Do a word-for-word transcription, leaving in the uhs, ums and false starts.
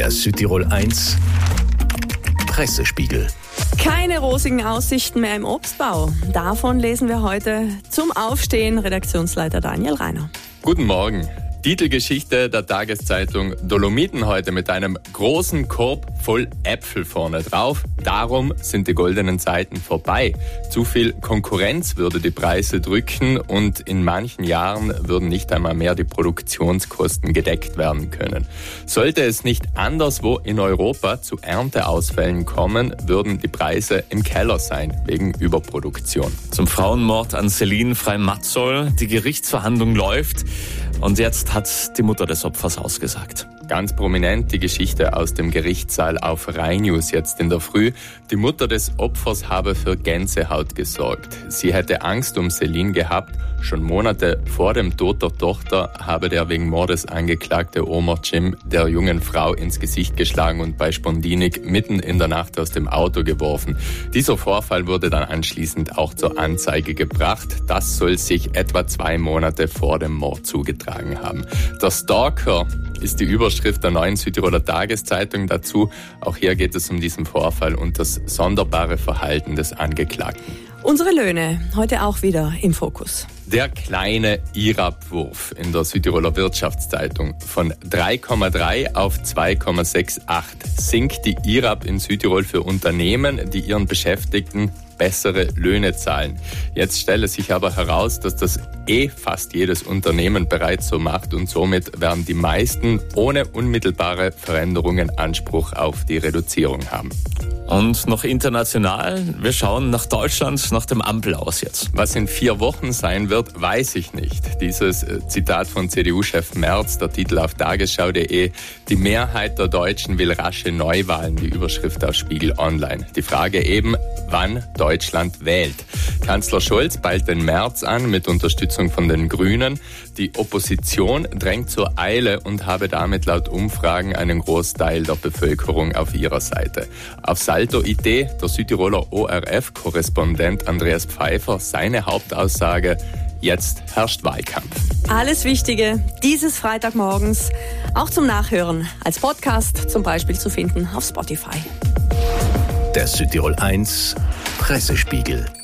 Der Südtirol eins Pressespiegel. Keine rosigen Aussichten mehr im Obstbau. Davon lesen wir heute zum Aufstehen Redaktionsleiter Daniel Reiner. Guten Morgen. Titelgeschichte der Tageszeitung Dolomiten heute mit einem großen Korb voll Äpfel vorne drauf. Darum sind die goldenen Zeiten vorbei. Zu viel Konkurrenz würde die Preise drücken und in manchen Jahren würden nicht einmal mehr die Produktionskosten gedeckt werden können. Sollte es nicht anderswo in Europa zu Ernteausfällen kommen, würden die Preise im Keller sein, wegen Überproduktion. Zum Frauenmord an Celine Frey-Matzohl. Die Gerichtsverhandlung läuft und jetzt hat die Mutter des Opfers ausgesagt. Ganz prominent die Geschichte aus dem Gerichtssaal auf Rai News jetzt in der Früh. Die Mutter des Opfers habe für Gänsehaut gesorgt. Sie hätte Angst um Celine gehabt. Schon Monate vor dem Tod der Tochter habe der wegen Mordes angeklagte Omar Jim der jungen Frau ins Gesicht geschlagen und bei Spondinik mitten in der Nacht aus dem Auto geworfen. Dieser Vorfall wurde dann anschließend auch zur Anzeige gebracht. Das soll sich etwa zwei Monate vor dem Mord zugetragen haben. Der Stalker ist die Überschrift der neuen Südtiroler Tageszeitung dazu. Auch hier geht es um diesen Vorfall und das sonderbare Verhalten des Angeklagten. Unsere Löhne heute auch wieder im Fokus. Der kleine I R A P-Wurf in der Südtiroler Wirtschaftszeitung. Von drei Komma drei auf zwei Komma achtundsiebzig sinkt die I R A P in Südtirol für Unternehmen, die ihren Beschäftigten bessere Löhne zahlen. Jetzt stelle sich aber heraus, dass das eh fast jedes Unternehmen bereits so macht und somit werden die meisten ohne unmittelbare Veränderungen Anspruch auf die Reduzierung haben. Und noch international, wir schauen nach Deutschland, nach dem Ampel aus jetzt. Was in vier Wochen sein wird, weiß ich nicht. Dieses Zitat von C D U-Chef Merz, der Titel auf tagesschau punkt de. Die Mehrheit der Deutschen will rasche Neuwahlen, die Überschrift auf Spiegel Online. Die Frage eben, wann Deutschland wählt. Kanzler Scholz peilt den Merz an mit Unterstützung von den Grünen. Die Opposition drängt zur Eile und habe damit laut Umfragen einen Großteil der Bevölkerung auf ihrer Seite. Auf Salto-Idee, der Südtiroler O R F-Korrespondent Andreas Pfeiffer, seine Hauptaussage: Jetzt herrscht Wahlkampf. Alles Wichtige dieses Freitagmorgens auch zum Nachhören als Podcast zum Beispiel zu finden auf Spotify. Der Südtirol eins Pressespiegel.